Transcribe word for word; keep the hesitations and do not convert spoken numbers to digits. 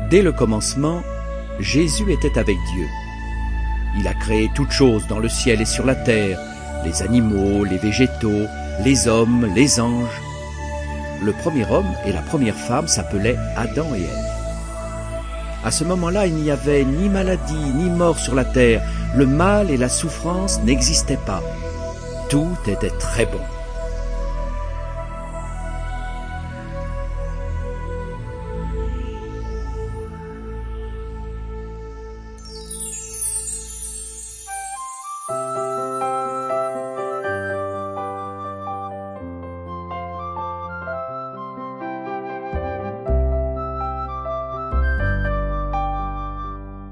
Dès le commencement, Jésus était avec Dieu. Il a créé toutes choses dans le ciel et sur la terre, les animaux, les végétaux, les hommes, les anges. Le premier homme et la première femme s'appelaient Adam et Ève. À ce moment-là, il n'y avait ni maladie, ni mort sur la terre. Le mal et la souffrance n'existaient pas. Tout était très bon.